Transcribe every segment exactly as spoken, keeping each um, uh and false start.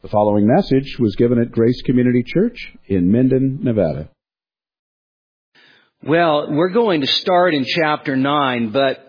The following message was given at Grace Community Church in Minden, Nevada. Well, we're going to start in chapter nine, but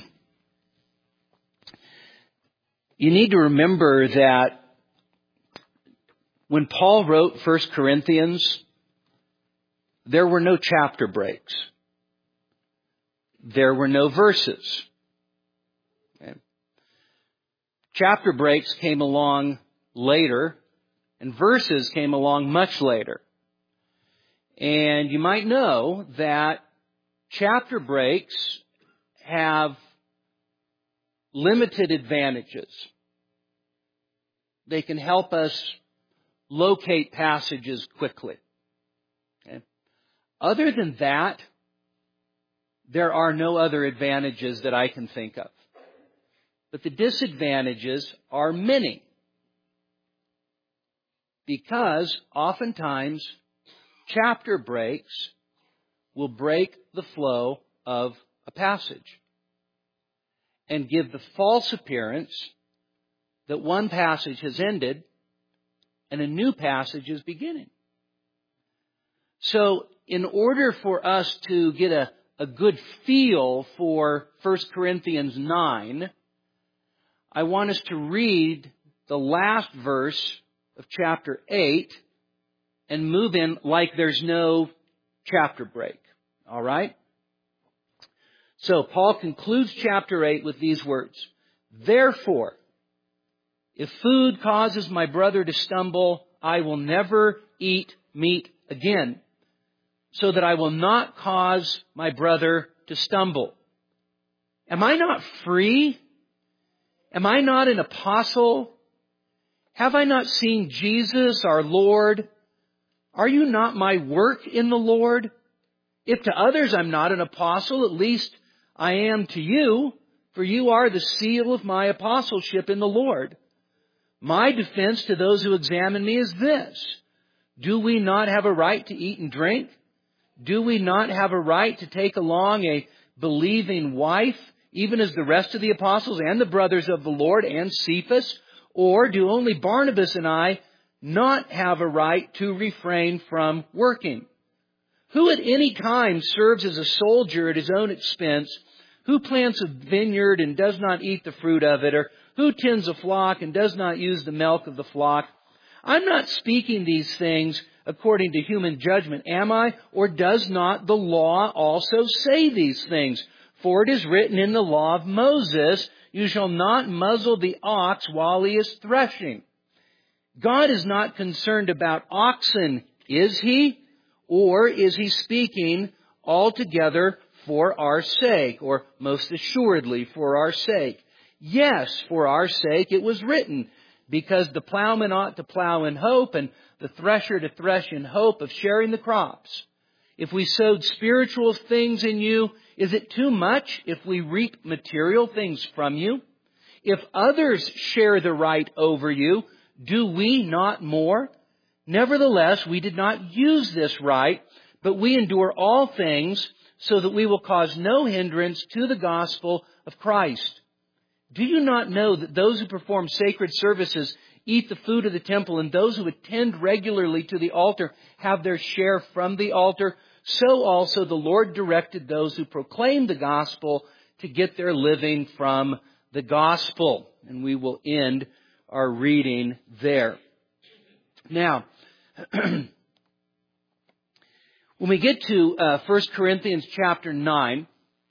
you need to remember that when Paul wrote First Corinthians, there were no chapter breaks. There were no verses. Okay. Chapter breaks came along later, and verses came along much later. And you might know that chapter breaks have limited advantages. They can help us locate passages quickly. Okay. Other than that, there are no other advantages that I can think of. But the disadvantages are many. Because oftentimes, chapter breaks will break the flow of a passage and give the false appearance that one passage has ended and a new passage is beginning. So, in order for us to get a, a good feel for First Corinthians nine, I want us to read the last verse of chapter eight and move in like there's no chapter break. All right? So, Paul concludes chapter eight with these words. Therefore, if food causes my brother to stumble, I will never eat meat again, so that I will not cause my brother to stumble. Am I not free? Am I not an apostle? Have I not seen Jesus, our Lord? Are you not my work in the Lord? If to others I'm not an apostle, at least I am to you, for you are the seal of my apostleship in the Lord. My defense to those who examine me is this. Do we not have a right to eat and drink? Do we not have a right to take along a believing wife, even as the rest of the apostles and the brothers of the Lord and Cephas? Or do only Barnabas and I not have a right to refrain from working? Who at any time serves as a soldier at his own expense? Who plants a vineyard and does not eat the fruit of it? Or who tends a flock and does not use the milk of the flock? I'm not speaking these things according to human judgment, am I? Or does not the law also say these things? For it is written in the law of Moses, you shall not muzzle the ox while he is threshing. God is not concerned about oxen, is He? Or is He speaking altogether for our sake, or most assuredly for our sake? Yes, for our sake it was written, because the plowman ought to plow in hope, and the thresher to thresh in hope of sharing the crops. If we sowed spiritual things in you, is it too much if we reap material things from you? If others share the right over you, do we not more? Nevertheless, we did not use this right, but we endure all things so that we will cause no hindrance to the gospel of Christ. Do you not know that those who perform sacred services eat the food of the temple, and those who attend regularly to the altar have their share from the altar? So also the Lord directed those who proclaim the gospel to get their living from the gospel. And we will end our reading there. Now, when we get to uh, First Corinthians chapter nine,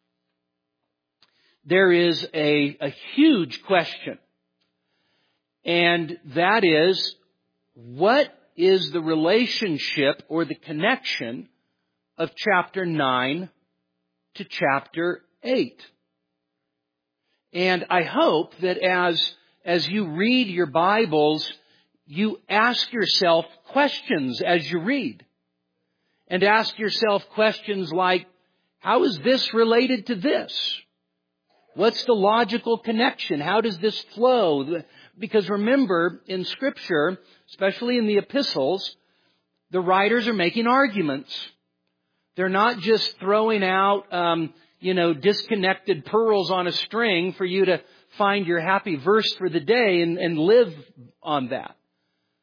there is a, a huge question. And that is, what is the relationship or the connection of chapter nine to chapter eight? And I hope that as, as you read your Bibles, you ask yourself questions as you read. And ask yourself questions like, how is this related to this? What's the logical connection? How does this flow? Because remember, in Scripture, especially in the epistles, the writers are making arguments. They're not just throwing out, um, you know, disconnected pearls on a string for you to find your happy verse for the day and, and live on that.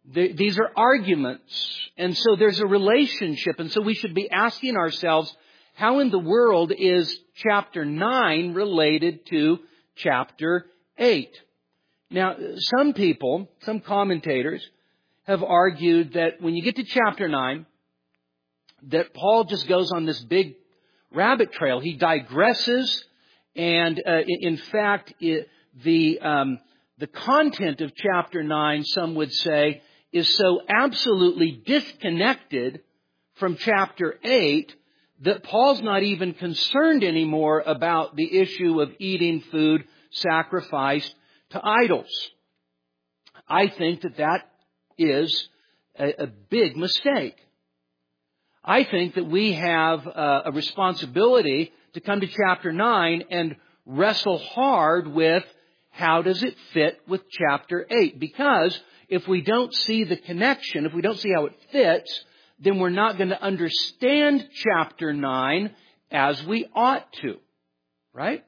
These are arguments. And so there's a relationship. And so we should be asking ourselves, how in the world is chapter nine related to chapter eight? Now, some people, some commentators, have argued that when you get to chapter nine, that Paul just goes on this big rabbit trail. He digresses, and uh, in fact, it, the um, the content of chapter nine, some would say, is so absolutely disconnected from chapter eight that Paul's not even concerned anymore about the issue of eating food sacrificed to idols. I think that that is a, a big mistake. I think that we have a, a responsibility to come to chapter nine and wrestle hard with how does it fit with chapter eight? Because if we don't see the connection, if we don't see how it fits, then we're not going to understand chapter nine as we ought to. Right?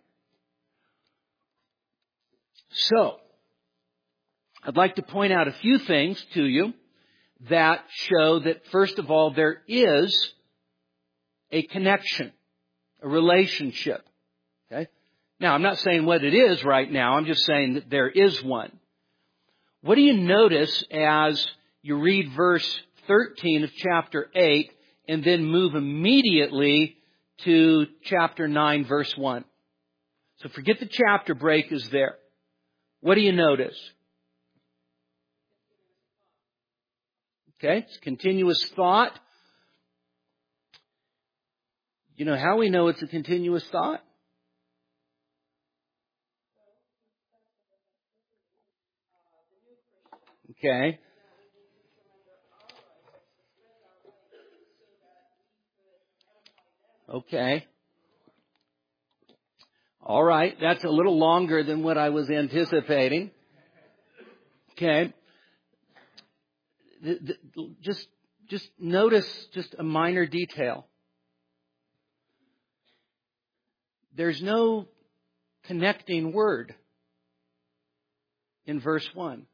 So, I'd like to point out a few things to you that show that, first of all, there is a connection, a relationship. Okay? Now, I'm not saying what it is right now. I'm just saying that there is one. What do you notice as you read verse thirteen of chapter eight and then move immediately to chapter nine, verse one? So forget the chapter break is there. What do you notice? Okay, it's continuous thought. You know how we know it's a continuous thought? Okay. Okay. All right. That's a little longer than what I was anticipating. Okay. The, the, just, just notice just a minor detail. There's no connecting word in verse one.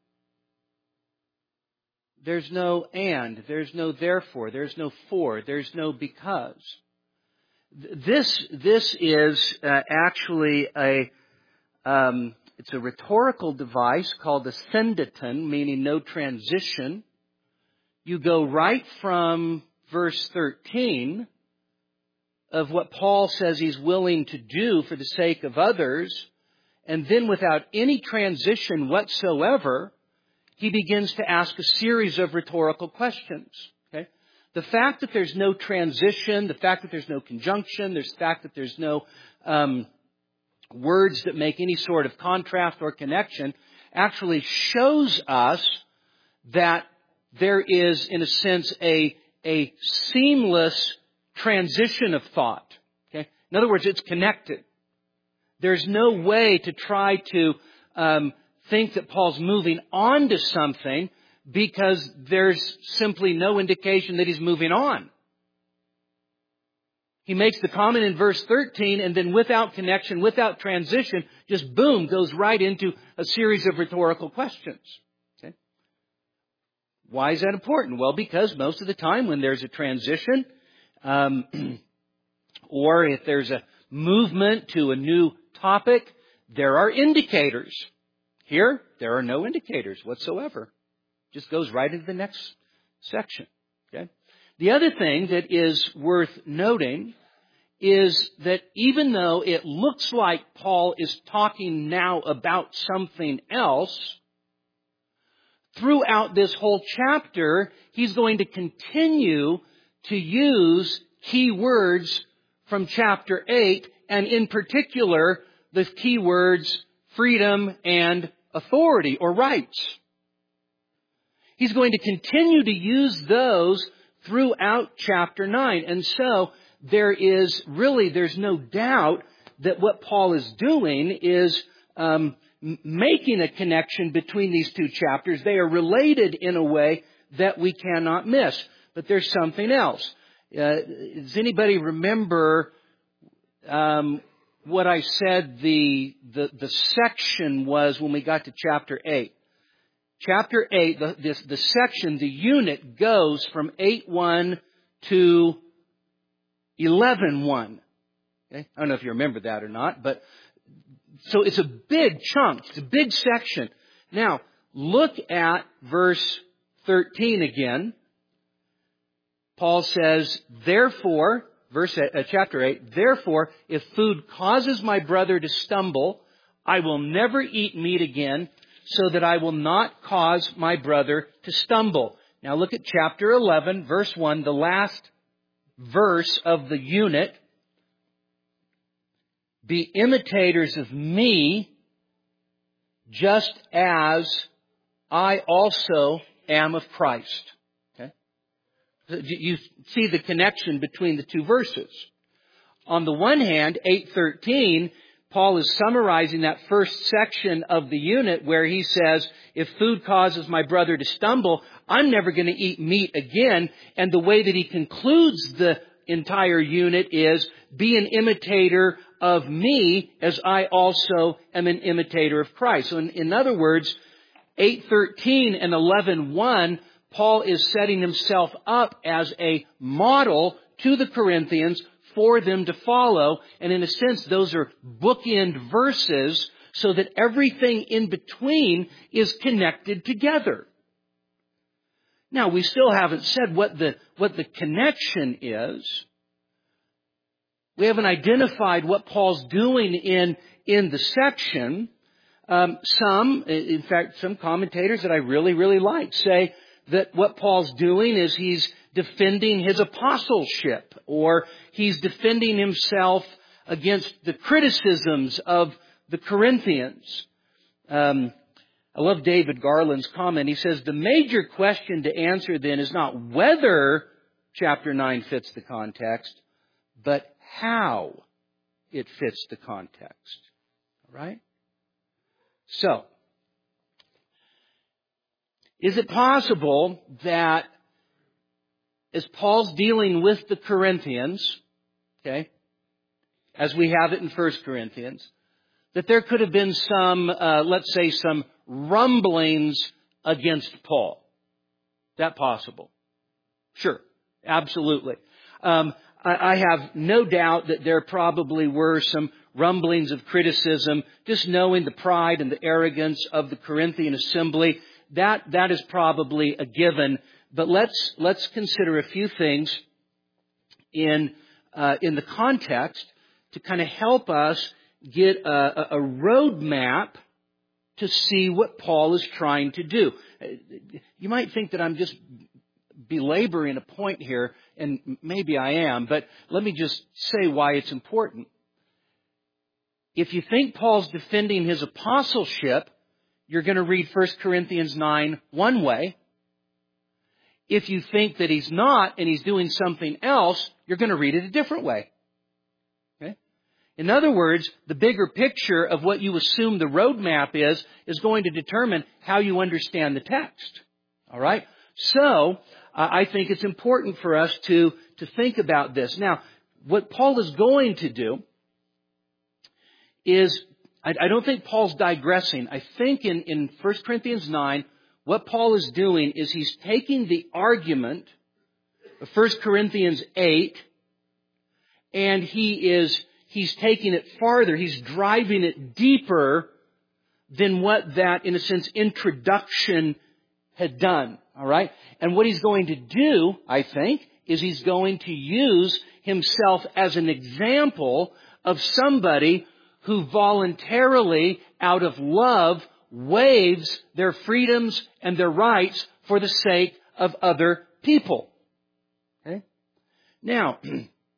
There's no and, there's no therefore, there's no for, there's no because. This, this is uh, actually a, um, it's a rhetorical device called a senditon, meaning no transition. You go right from verse thirteen of what Paul says he's willing to do for the sake of others, and then without any transition whatsoever, he begins to ask a series of rhetorical questions. Okay? The fact that there's no transition, the fact that there's no conjunction, the fact that there's no um, words that make any sort of contrast or connection, actually shows us that there is, in a sense, a, a seamless transition of thought. Okay? In other words, it's connected. There's no way to try to um, think that Paul's moving on to something because there's simply no indication that he's moving on. He makes the comment in verse thirteen, and then without connection, without transition, just boom, goes right into a series of rhetorical questions. Okay? Why is that important? Well, because most of the time when there's a transition, um, or if there's a movement to a new topic, there are indicators. Here, there are no indicators whatsoever. Just goes right into the next section. Okay? The other thing that is worth noting is that even though it looks like Paul is talking now about something else, throughout this whole chapter, he's going to continue to use key words from chapter eight, and in particular, the key words freedom and authority or rights. He's going to continue to use those throughout chapter nine. And so there is really, there's no doubt that what Paul is doing is um, making a connection between these two chapters. They are related in a way that we cannot miss. But there's something else. Uh, does anybody remember um, what I said the, the the section was when we got to chapter eight? chapter eight, the, this, the section, the unit goes from eight one to eleven one. Okay? I don't know if you remember that or not, but so it's a big chunk. It's a big section. Now, look at verse thirteen again. Paul says, therefore, verse uh, chapter eight, therefore, if food causes my brother to stumble, I will never eat meat again, so that I will not cause my brother to stumble. Now look at chapter eleven, verse one, the last verse of the unit. Be imitators of me, just as I also am of Christ. Okay? You see the connection between the two verses. On the one hand, eight thirteen, Paul is summarizing that first section of the unit where he says, if food causes my brother to stumble, I'm never going to eat meat again. And the way that he concludes the entire unit is, be an imitator of me as I also am an imitator of Christ. So in, in other words, eight thirteen and eleven one, Paul is setting himself up as a model to the Corinthians for them to follow. And in a sense, those are bookend verses so that everything in between is connected together. Now, we still haven't said what the, what the connection is. We haven't identified what Paul's doing in, in the section. Um, some, in fact, some commentators that I really, really like say that what Paul's doing is he's defending his apostleship, or he's defending himself against the criticisms of the Corinthians. Um, I love David Garland's comment. He says, the major question to answer then is not whether chapter nine fits the context, but how it fits the context. All right? So, is it possible that as Paul's dealing with the Corinthians, okay, as we have it in First Corinthians, that there could have been some, uh, let's say, some rumblings against Paul? Is that possible? Sure, absolutely. Um, I, I have no doubt that there probably were some rumblings of criticism, just knowing the pride and the arrogance of the Corinthian assembly. That, that is probably a given. But let's, let's consider a few things in, uh, in the context to kind of help us get a, a roadmap to see what Paul is trying to do. You might think that I'm just belaboring a point here, and maybe I am, but let me just say why it's important. If you think Paul's defending his apostleship, you're going to read First Corinthians nine one way. If you think that he's not and he's doing something else, you're going to read it a different way. Okay? In other words, the bigger picture of what you assume the roadmap is, is going to determine how you understand the text. All right? So, uh, I think it's important for us to, to think about this. Now, what Paul is going to do is, I, I don't think Paul's digressing. I think in, in First Corinthians nine, what Paul is doing is he's taking the argument of First Corinthians eight, and he is, he's taking it farther. He's driving it deeper than what that, in a sense, introduction had done. All right? And what he's going to do, I think, is he's going to use himself as an example of somebody who voluntarily, out of love, waives their freedoms and their rights for the sake of other people. Okay? Now, let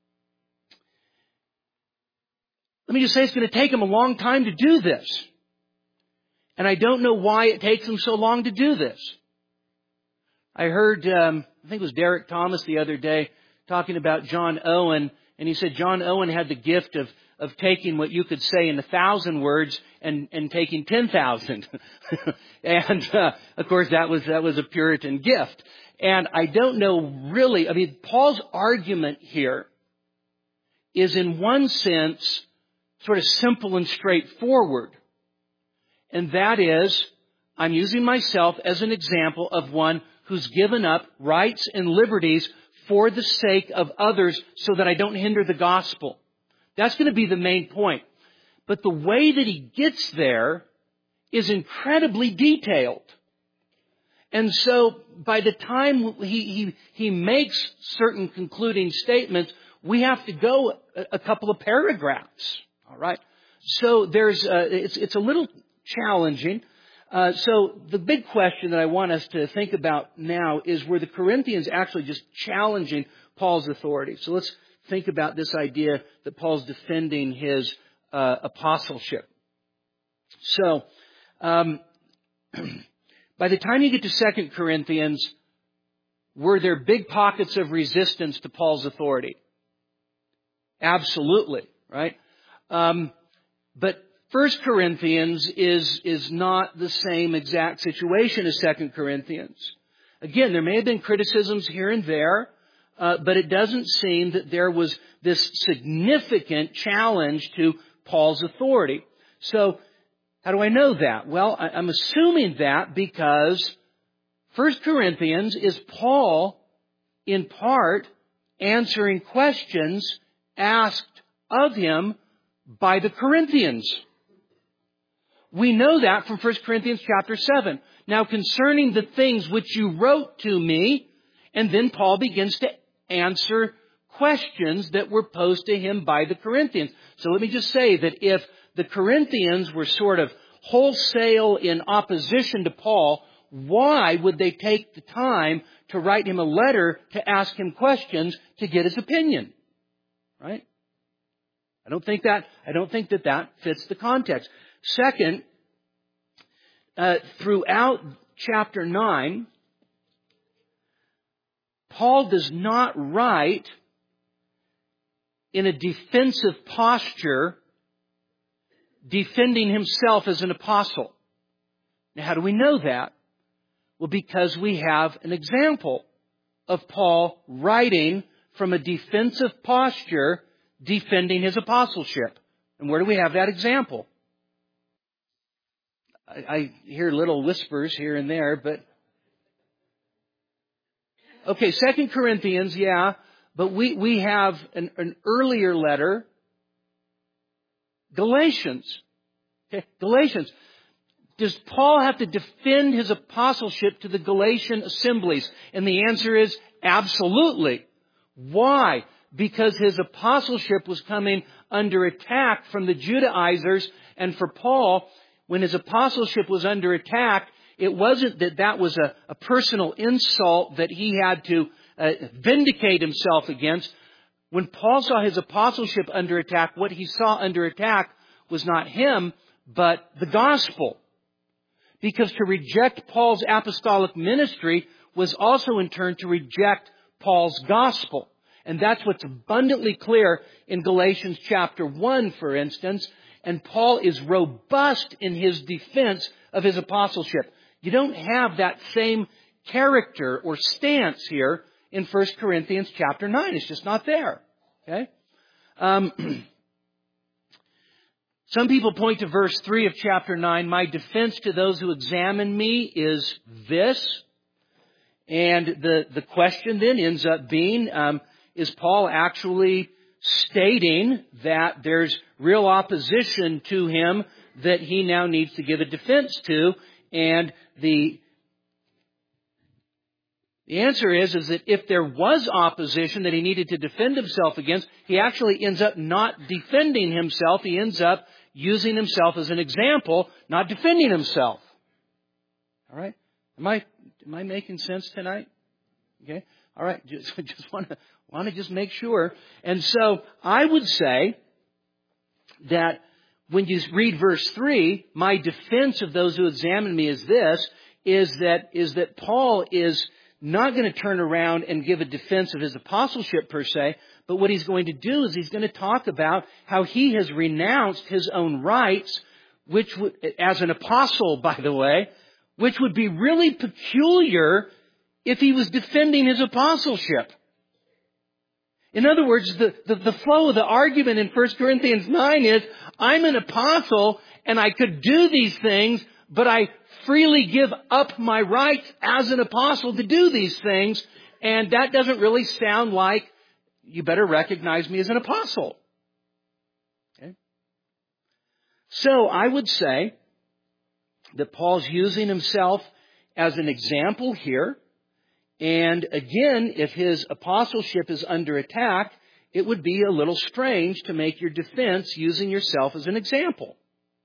me just say it's going to take him a long time to do this. And I don't know why it takes him so long to do this. I heard, um, I think it was Derek Thomas the other day talking about John Owen, and he said John Owen had the gift of of taking what you could say in a thousand words and, and taking ten thousand. and, uh, of course, that was, that was a Puritan gift. And I don't know really, I mean, Paul's argument here is in one sense sort of simple and straightforward. And that is, I'm using myself as an example of one who's given up rights and liberties for the sake of others so that I don't hinder the gospel. That's going to be the main point. But the way that he gets there is incredibly detailed. And so by the time he, he, he makes certain concluding statements, we have to go a, a couple of paragraphs. All right. So there's, uh, it's, it's a little challenging. Uh, so the big question that I want us to think about now is, were the Corinthians actually just challenging Paul's authority? So let's think about this idea that Paul's defending his uh, apostleship. So, um, by the time you get to Second Corinthians, were there big pockets of resistance to Paul's authority? Absolutely, right? Um, but First Corinthians is, is not the same exact situation as Second Corinthians. Again, there may have been criticisms here and there, uh, but it doesn't seem that there was this significant challenge to Paul's authority. So, how do I know that? Well, I'm assuming that because First Corinthians is Paul, in part, answering questions asked of him by the Corinthians. We know that from First Corinthians chapter seven. Now, concerning the things which you wrote to me, and then Paul begins to answer questions that were posed to him by the Corinthians. So let me just say that if the Corinthians were sort of wholesale in opposition to Paul, why would they take the time to write him a letter to ask him questions to get his opinion? Right? I don't think that, I don't think that that fits the context. Second, uh, throughout chapter nine, Paul does not write in a defensive posture, defending himself as an apostle. Now, how do we know that? Well, because we have an example of Paul writing from a defensive posture, defending his apostleship. And where do we have that example? I, I hear little whispers here and there, but... Okay, Second Corinthians, yeah, but we, we have an, an earlier letter, Galatians. Okay, Galatians. Does Paul have to defend his apostleship to the Galatian assemblies? And the answer is absolutely. Why? Because his apostleship was coming under attack from the Judaizers. And for Paul, when his apostleship was under attack, it wasn't that that was a, a personal insult that he had to uh, vindicate himself against. When Paul saw his apostleship under attack, what he saw under attack was not him, but the gospel. Because to reject Paul's apostolic ministry was also in turn to reject Paul's gospel. And that's what's abundantly clear in Galatians chapter one, for instance. And Paul is robust in his defense of his apostleship. You don't have that same character or stance here in First Corinthians chapter nine. It's just not there. Okay? Um, some people point to verse three of chapter nine. My defense to those who examine me is this. And the, the question then ends up being, um, is Paul actually stating that there's real opposition to him that he now needs to give a defense to? And the, the answer is, is that if there was opposition that he needed to defend himself against, he actually ends up not defending himself. He ends up using himself as an example, not defending himself. All right? Am I, am I making sense tonight? Okay? All right. Just, just want to, want to just make sure. And so I would say that when you read verse three, my defense of those who examine me is this, is that, is that Paul is not going to turn around and give a defense of his apostleship per se, but what he's going to do is he's going to talk about how he has renounced his own rights, which would, as an apostle, by the way, which would be really peculiar if he was defending his apostleship. In other words, the, the, the flow of the argument in First Corinthians nine is, I'm an apostle and I could do these things, but I freely give up my rights as an apostle to do these things. And that doesn't really sound like you better recognize me as an apostle. Okay? So I would say that Paul's using himself as an example here. And again, if his apostleship is under attack, it would be a little strange to make your defense using yourself as an example.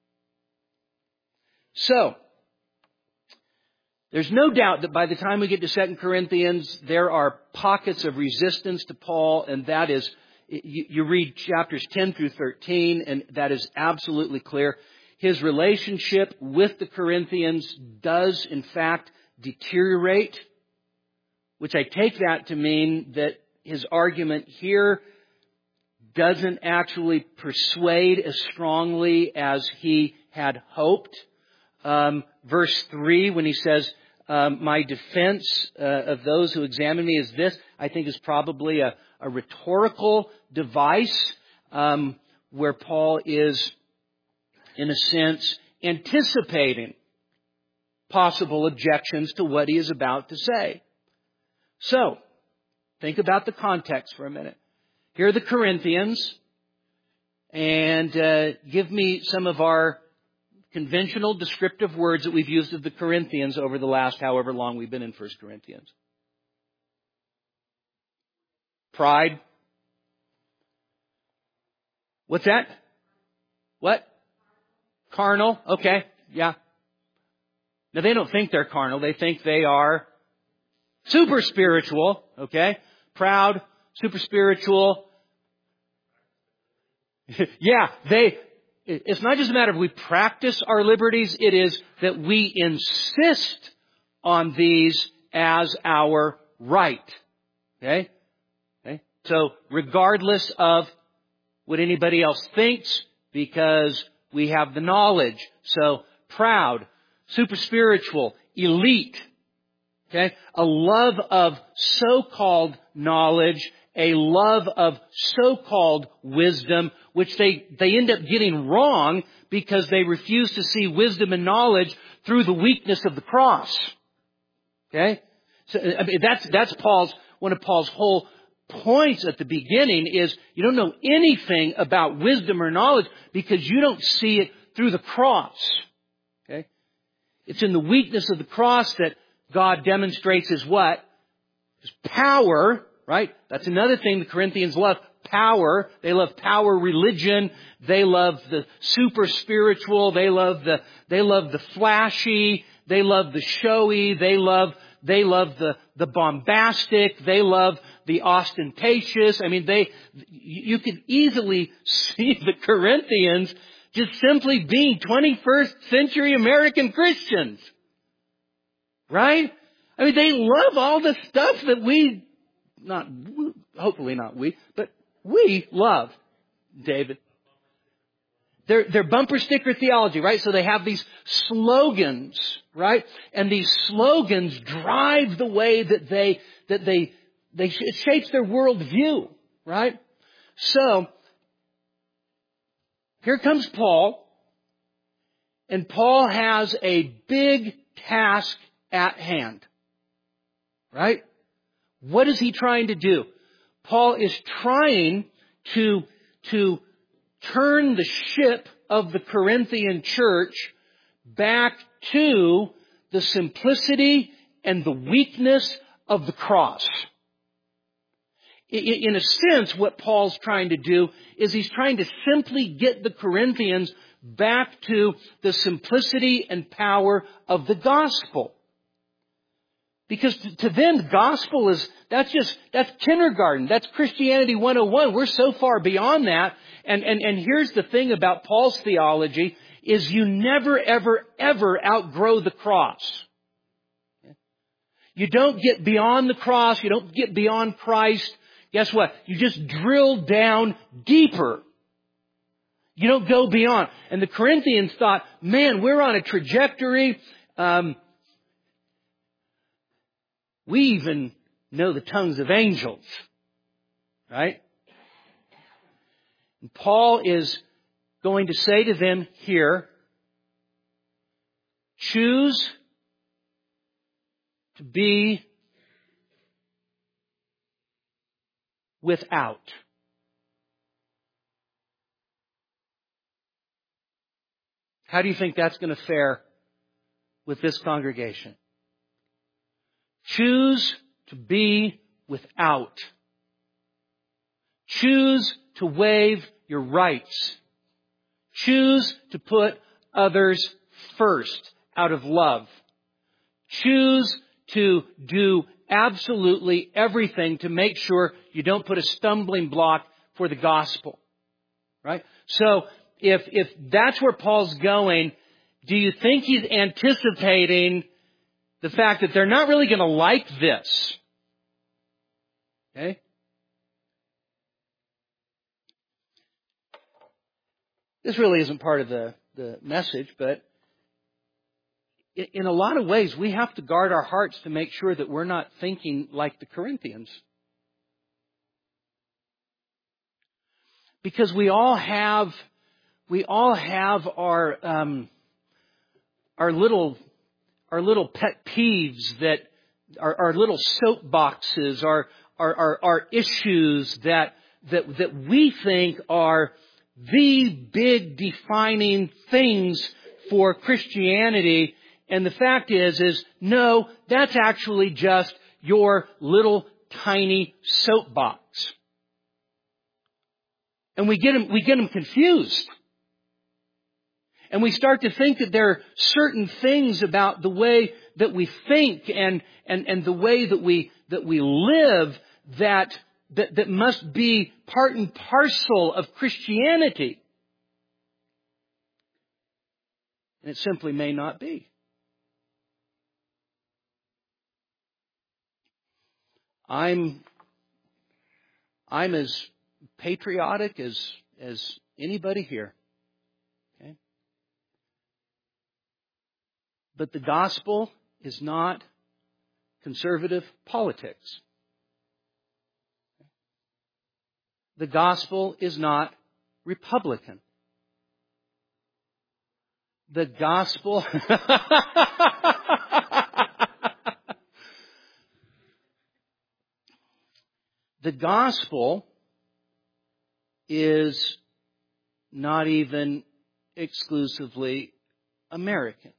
So, there's no doubt that by the time we get to Second Corinthians, there are pockets of resistance to Paul, and that is, you, you read chapters ten through thirteen, and that is absolutely clear. His relationship with the Corinthians does, in fact, deteriorate, which I take that to mean that his argument here doesn't actually persuade as strongly as he had hoped. Um, verse three, when he says, um, my defense uh, of those who examine me is this, I think is probably a, a rhetorical device um, where Paul is, in a sense, anticipating possible objections to what he is about to say. So, think about the context for a minute. Here are the Corinthians, and uh, give me some of our conventional descriptive words that we've used of the Corinthians over the last however long we've been in First Corinthians. Pride. What's that? What? Carnal. Okay. Yeah. Now they don't think they're carnal. They think they are super spiritual. Okay. Proud. Super spiritual. Yeah. They... It's not just a matter of we practice our liberties. It is that we insist on these as our right. Okay? Okay? So regardless of what anybody else thinks, because we have the knowledge. So proud, super spiritual, elite. Okay? A love of so-called knowledge, a love of so-called wisdom, which they, they end up getting wrong because they refuse to see wisdom and knowledge through the weakness of the cross. Okay? So, I mean, that's, that's Paul's, one of Paul's whole points at the beginning is you don't know anything about wisdom or knowledge because you don't see it through the cross. Okay? It's in the weakness of the cross that God demonstrates His what? His power, right? That's another thing the Corinthians love. Power. They love power religion. They love the super spiritual. They love the, they love the flashy. They love the showy. They love, they love the, the bombastic. They love the ostentatious. I mean, they, you could easily see the Corinthians just simply being twenty-first century American Christians. Right? I mean, they love all the stuff that we, not, hopefully not we, but we love, David. They're, they're bumper sticker theology, right? So they have these slogans, right? And these slogans drive the way that they, that they, they, it shapes their worldview, right? So, here comes Paul, and Paul has a big task at hand, right? What is he trying to do? Paul is trying to, to turn the ship of the Corinthian church back to the simplicity and the weakness of the cross. In a sense, what Paul's trying to do is he's trying to simply get the Corinthians back to the simplicity and power of the gospel. Because to them, the gospel is, that's just, that's kindergarten. That's Christianity one oh one. We're so far beyond that. And, and, and here's the thing about Paul's theology, is you never, ever, ever outgrow the cross. You don't get beyond the cross. You don't get beyond Christ. Guess what? You just drill down deeper. You don't go beyond. And the Corinthians thought, man, we're on a trajectory. Um, we even know the tongues of angels. Right? And Paul is going to say to them here, choose to be without. How do you think that's going to fare with this congregation? Choose to be without. Choose to waive your rights. Choose to put others first out of love. Choose to do absolutely everything to make sure you don't put a stumbling block for the gospel. Right? So, if, if that's where Paul's going, do you think he's anticipating the fact that they're not really going to like this? Okay? This really isn't part of the, the message, but in a lot of ways, we have to guard our hearts to make sure that we're not thinking like the Corinthians. Because we all have, we all have our, um, our little, our little pet peeves that, our, our little soapboxes, our, our, our, our issues that, that, that we think are the big defining things for Christianity. And the fact is, is no, that's actually just your little tiny soapbox. And we get them, we get them confused. And we start to think that there are certain things about the way that we think and, and, and the way that we, that we live that, that, that must be part and parcel of Christianity. And it simply may not be. I'm, I'm as patriotic as, as anybody here. Okay? But the gospel is not conservative politics. The gospel is not Republican. The gospel... The gospel is not even exclusively American.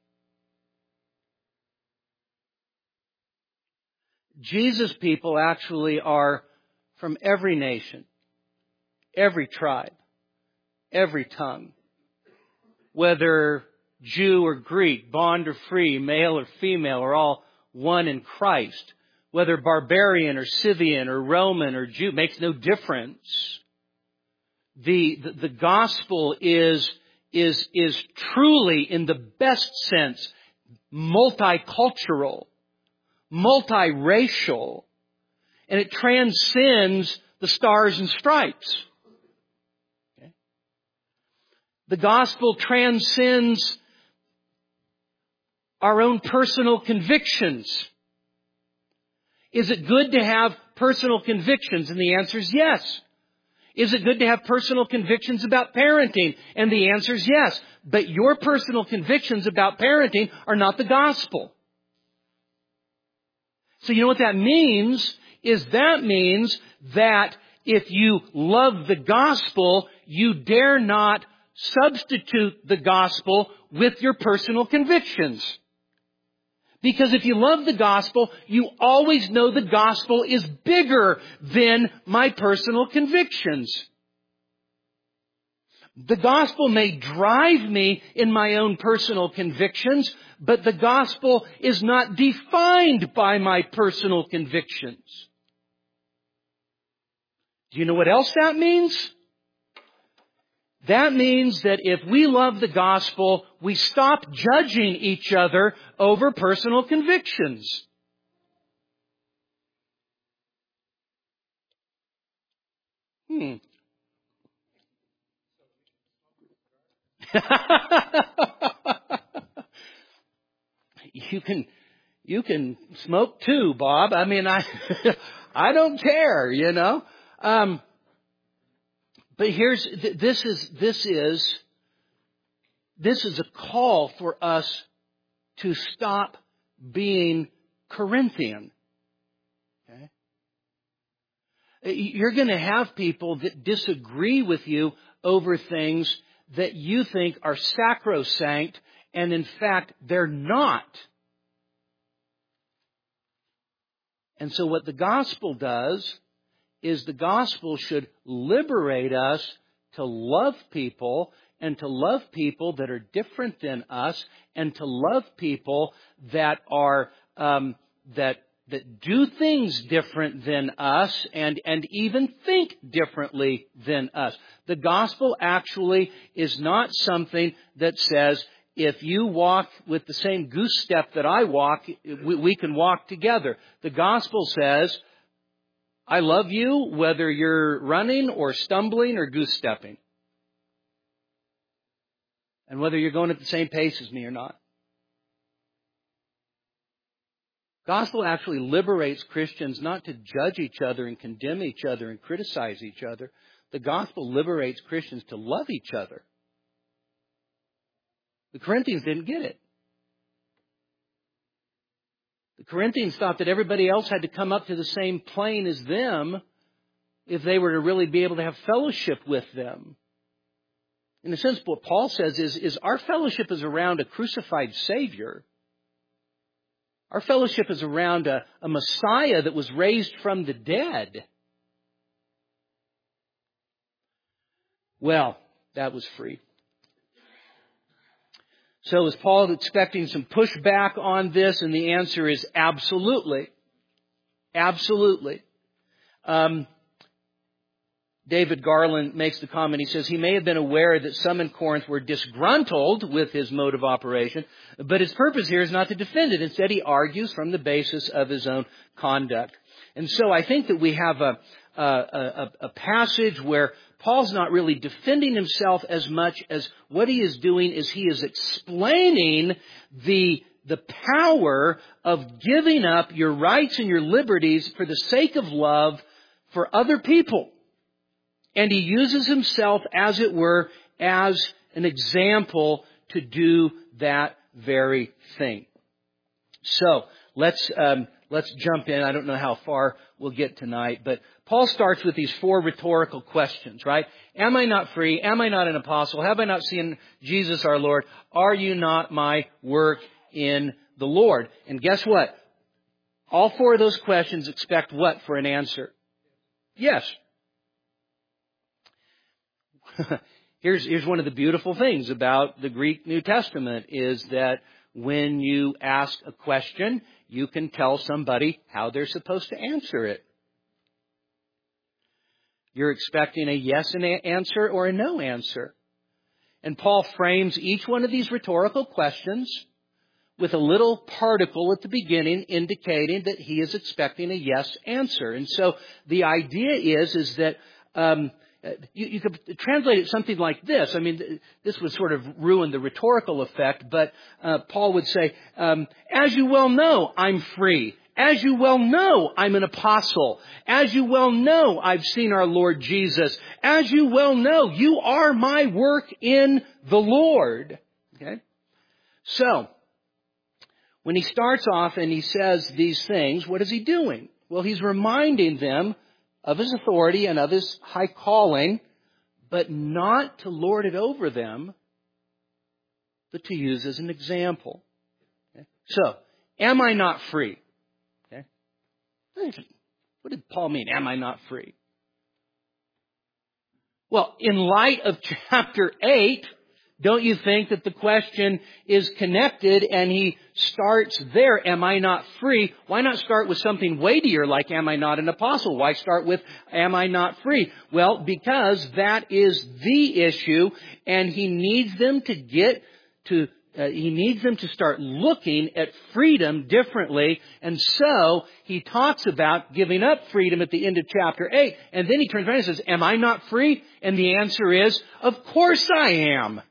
Jesus' people actually are from every nation, every tribe, every tongue, whether Jew or Greek, bond or free, male or female, are all one in Christ. Whether barbarian or Scythian or Roman or Jew, makes no difference. The, the, the gospel is, is, is truly, in the best sense, multicultural, multiracial, and it transcends the stars and stripes. Okay? The gospel transcends our own personal convictions. Is it good to have personal convictions? And the answer is yes. Is it good to have personal convictions about parenting? And the answer is yes. But your personal convictions about parenting are not the gospel. So you know what that means? Is that means that if you love the gospel, you dare not substitute the gospel with your personal convictions. Because if you love the gospel, you always know the gospel is bigger than my personal convictions. The gospel may drive me in my own personal convictions, but the gospel is not defined by my personal convictions. Do you know what else that means? That means that if we love the gospel, we stop judging each other over personal convictions. Hmm. you can, you can smoke too, Bob. I mean, I, I don't care, you know. Um, But here's, this is, this is, this is a call for us to stop being Corinthian. Okay? You're going to have people that disagree with you over things that you think are sacrosanct, and in fact, they're not. And so what the gospel does is the gospel should liberate us to love people, and to love people that are different than us, and to love people that are um, that that do things different than us, and and even think differently than us. The gospel actually is not something that says, if you walk with the same goose step that I walk, we, we can walk together. The gospel says, I love you whether you're running or stumbling or goose stepping. And whether you're going at the same pace as me or not. Gospel actually liberates Christians not to judge each other and condemn each other and criticize each other. The gospel liberates Christians to love each other. The Corinthians didn't get it. The Corinthians thought that everybody else had to come up to the same plane as them if they were to really be able to have fellowship with them. In a sense, what Paul says is, is our fellowship is around a crucified Savior. Our fellowship is around a, a Messiah that was raised from the dead. Well, that was free. So is Paul expecting some pushback on this? And the answer is absolutely. Absolutely. Um, David Garland makes the comment, he says, he may have been aware that some in Corinth were disgruntled with his mode of operation, but his purpose here is not to defend it. Instead, he argues from the basis of his own conduct. And so I think that we have a, a, a, a passage where Paul's not really defending himself as much as what he is doing is he is explaining the, the power of giving up your rights and your liberties for the sake of love for other people. And he uses himself, as it were, as an example to do that very thing. So let's um, let's jump in. I don't know how far we'll get tonight, but Paul starts with these four rhetorical questions, right? Am I not free? Am I not an apostle? Have I not seen Jesus our Lord? Are you not my work in the Lord? And guess what? All four of those questions expect what for an answer? Yes. Here's, here's one of the beautiful things about the Greek New Testament is that when you ask a question, you can tell somebody how they're supposed to answer it. You're expecting a yes answer or a no answer. And Paul frames each one of these rhetorical questions with a little particle at the beginning indicating that he is expecting a yes answer. And so the idea is, is that um, You, you could translate it something like this. I mean, this would sort of ruin the rhetorical effect, but uh, Paul would say, um, as you well know, I'm free. As you well know, I'm an apostle. As you well know, I've seen our Lord Jesus. As you well know, you are my work in the Lord. Okay? So, when he starts off and he says these things, what is he doing? Well, he's reminding them of his authority and of his high calling, but not to lord it over them, but to use as an example. Okay? So, am I not free? Okay? What did Paul mean, am I not free? Well, in light of chapter eight, don't you think that the question is connected and he starts there, am I not free? Why not start with something weightier like, am I not an apostle? Why start with, am I not free? Well, because that is the issue and he needs them to get to, uh, he needs them to start looking at freedom differently. And so he talks about giving up freedom at the end of chapter eight. And then he turns around and says, am I not free? And the answer is, of course I am.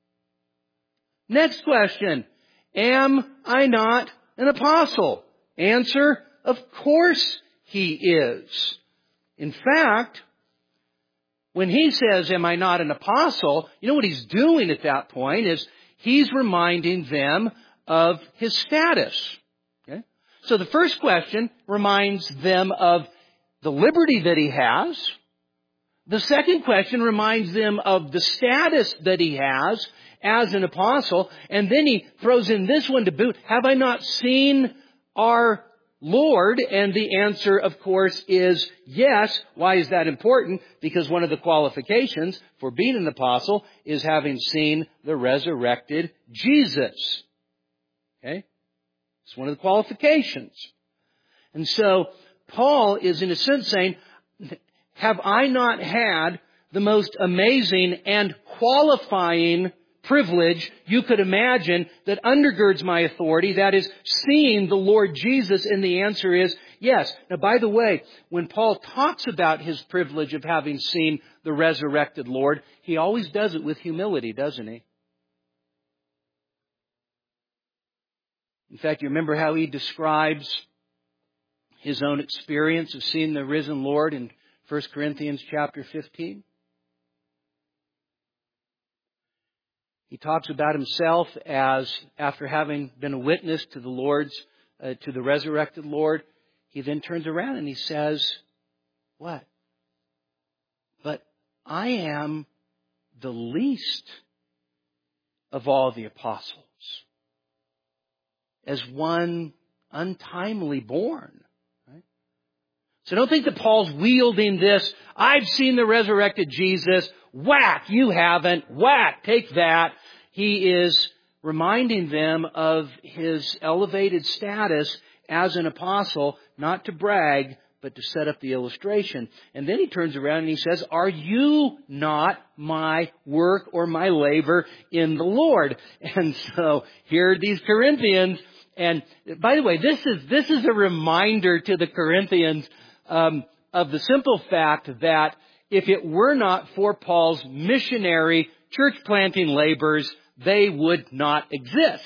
Next question, am I not an apostle? Answer, of course he is. In fact, when he says, am I not an apostle, you know what he's doing at that point is he's reminding them of his status. Okay? So the first question reminds them of the liberty that he has. The second question reminds them of the status that he has as an apostle. And then he throws in this one to boot. Have I not seen our Lord? And the answer, of course, is yes. Why is that important? Because one of the qualifications for being an apostle is having seen the resurrected Jesus. Okay? It's one of the qualifications. And so Paul is in a sense saying, have I not had the most amazing and qualifying privilege you could imagine that undergirds my authority, that is, seeing the Lord Jesus? And the answer is yes. Now, by the way, when Paul talks about his privilege of having seen the resurrected Lord, he always does it with humility, doesn't he? In fact, you remember how he describes his own experience of seeing the risen Lord in First Corinthians chapter fifteen? He talks about himself as, after having been a witness to the Lord's, uh, to the resurrected Lord, he then turns around and he says, what? But I am the least of all the apostles, as one untimely born. Right? So don't think that Paul's wielding this, I've seen the resurrected Jesus, whack, you haven't, whack, take that. He is reminding them of his elevated status as an apostle, not to brag, but to set up the illustration. And then he turns around and he says, are you not my work or my labor in the Lord? And so here are these Corinthians. And by the way, this is, this is a reminder to the Corinthians um, of the simple fact that if it were not for Paul's missionary church planting labors, they would not exist.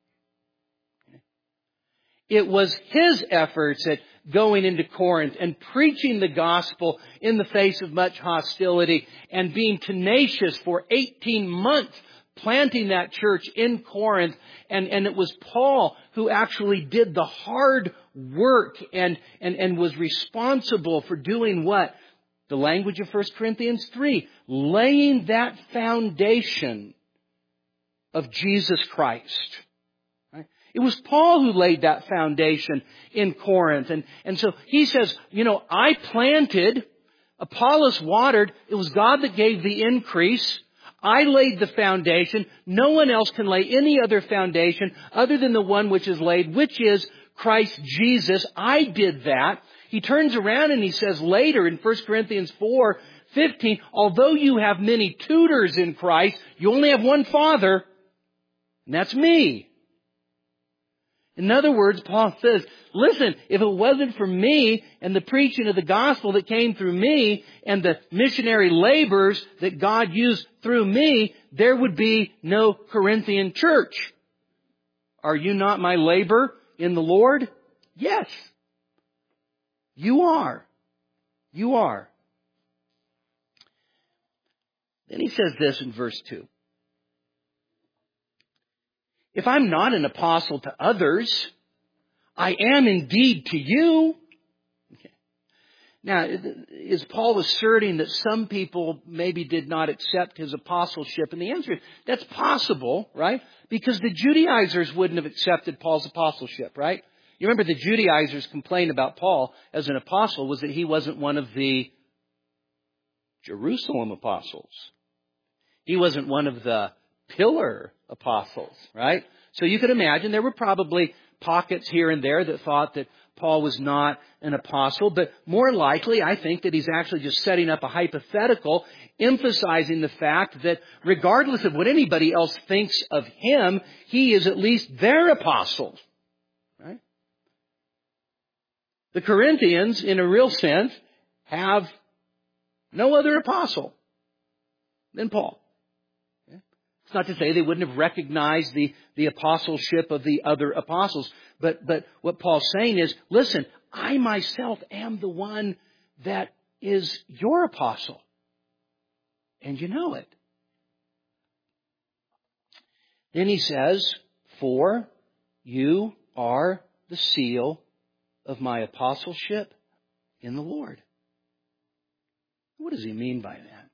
It was his efforts at going into Corinth and preaching the gospel in the face of much hostility and being tenacious for eighteen months, planting that church in Corinth. And, and it was Paul who actually did the hard work and, and, and was responsible for doing what? The language of First Corinthians three, laying that foundation of Jesus Christ. Right? It was Paul who laid that foundation in Corinth. And, and so he says, you know, I planted, Apollos watered, it was God that gave the increase. I laid the foundation. No one else can lay any other foundation other than the one which is laid, which is Christ Jesus. I did that. He turns around and he says later in First Corinthians four fifteen, although you have many tutors in Christ, you only have one Father, and that's me. In other words, Paul says, listen, if it wasn't for me and the preaching of the gospel that came through me and the missionary labors that God used through me, there would be no Corinthian church. Are you not my labor in the Lord? Yes. You are. You are. Then he says this in verse two. If I'm not an apostle to others, I am indeed to you. Okay. Now, is Paul asserting that some people maybe did not accept his apostleship? And the answer is, that's possible, right? Because the Judaizers wouldn't have accepted Paul's apostleship, right? You remember the Judaizers' complaint about Paul as an apostle was that he wasn't one of the Jerusalem apostles. He wasn't one of the pillar apostles, right? So you could imagine there were probably pockets here and there that thought that Paul was not an apostle, but more likely I think that he's actually just setting up a hypothetical, emphasizing the fact that regardless of what anybody else thinks of him, he is at least their apostle, right? The Corinthians, in a real sense, have no other apostle than Paul. It's not to say they wouldn't have recognized the, the apostleship of the other apostles. But, but what Paul's saying is, listen, I myself am the one that is your apostle. And you know it. Then he says, for You are the seal of my apostleship in the Lord. What does he mean by that?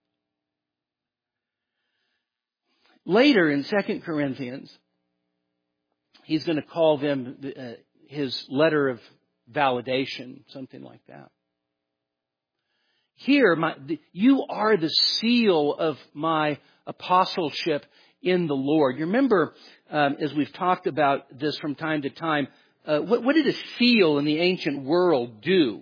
Later in Second Corinthians, he's going to call them uh, his letter of validation, something like that. Here, my, the, you are the seal of my apostleship in the Lord. You remember, um, as we've talked about this from time to time, uh, what, what did a seal in the ancient world do?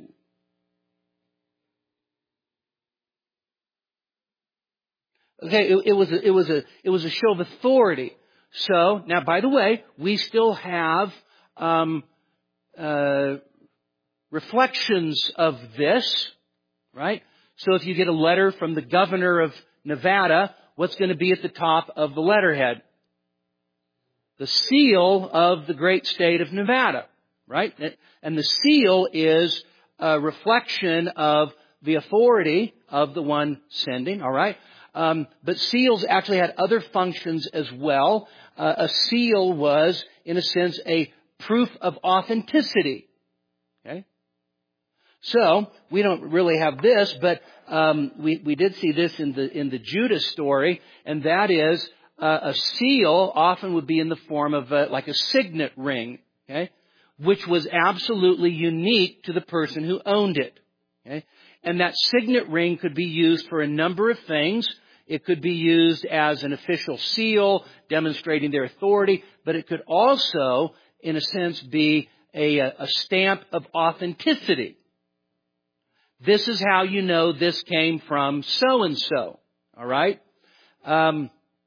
Okay, it, it was a, it was a it was a show of authority. So now, by the way, we still have um, uh, reflections of this, right? So if you get a letter from the governor of Nevada, what's going to be at the top of the letterhead? The seal of the great state of Nevada, right? And the seal is a reflection of the authority of the one sending, all right? Um, but seals actually had other functions as well. Uh, a seal was, in a sense, a proof of authenticity. Okay? So, we don't really have this, but um, we, we did see this in the in the Judas story, and that is uh, a seal often would be in the form of a, like a signet ring, okay, which was absolutely unique to the person who owned it. Okay? And that signet ring could be used for a number of things. It could be used as an official seal, demonstrating their authority, but it could also, in a sense, be a, a stamp of authenticity. This is how you know this came from so-and-so. All right? Um,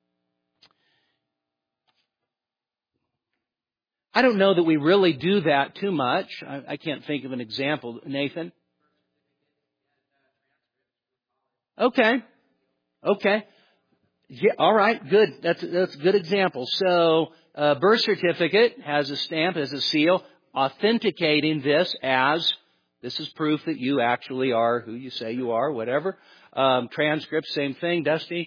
I don't know that we really do that too much. I, I can't think of an example. Nathan? Okay. Okay. Yeah, all right, good. That's, that's a good example. So, a birth certificate has a stamp, has a seal, authenticating this as, this is proof that you actually are who you say you are, whatever. Um, transcript, same thing. Dusty?